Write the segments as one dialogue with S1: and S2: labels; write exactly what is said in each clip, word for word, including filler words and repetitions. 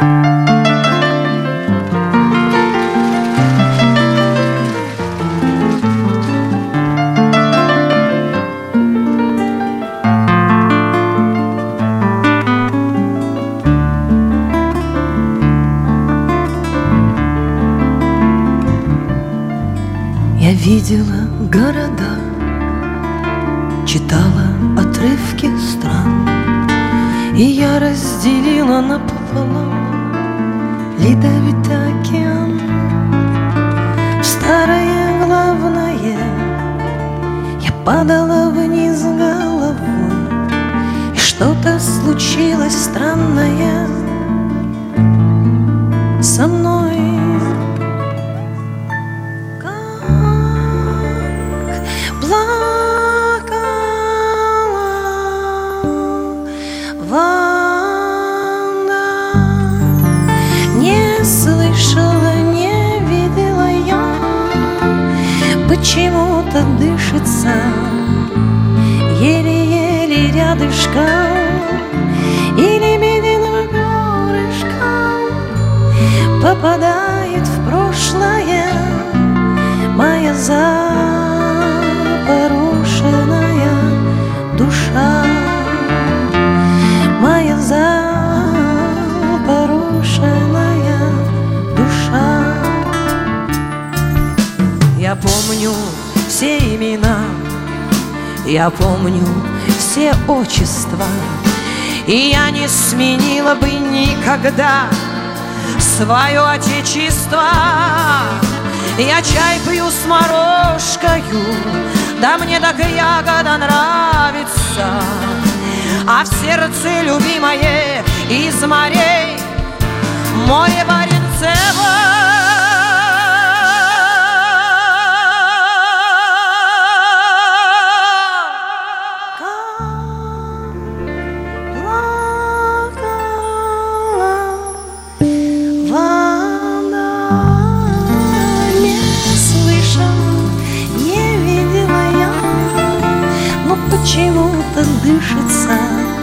S1: Я видела города, читала отрывки стран, и я разделила напополам ледовитый океан. В старое главное я падала вниз головой, и что-то случилось странное со мной. Не слышала, не видела я, почему-то дышится еле-еле рядышком, и лебединым перышком попадает в прошлое моя запорошенная душа. Моя запорошенная душа. Я помню все имена, я помню все отчества, и я не сменила бы никогда свое отечество. Я чай пью с морожкою, да мне так ягода нравится, а в сердце любимое из морей море Баренцево. Плакала вода, не слышала, не видела я, но почему-то дышится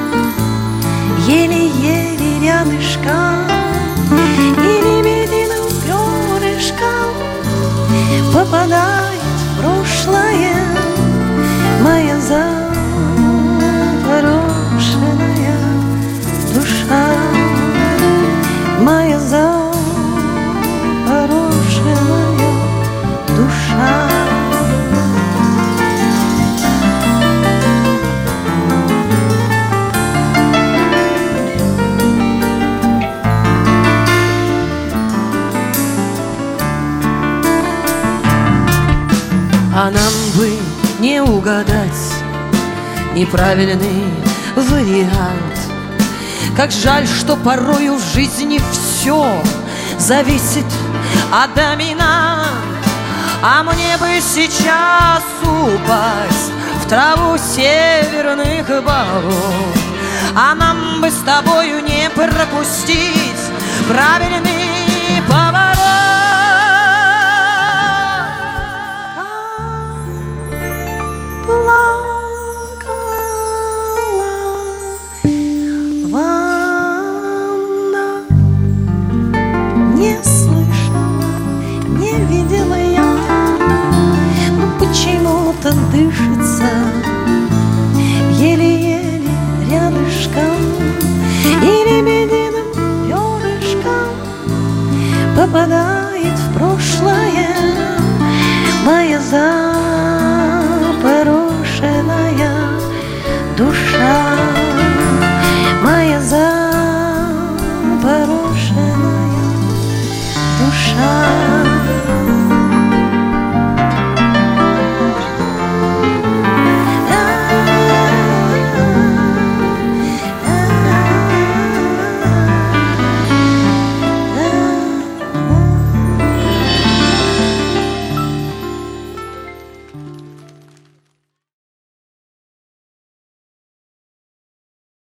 S1: еле-еле рядышком, и лебединым перышком попадает в прошлое моя запорошенная душа. Моя запорошенная душа. А нам бы не угадать неправильный вариант. Как жаль, что порою в жизни все зависит от доминант. А мне бы сейчас упасть в траву северных болот, а нам бы с тобою не пропустить правильный поворот. Плакала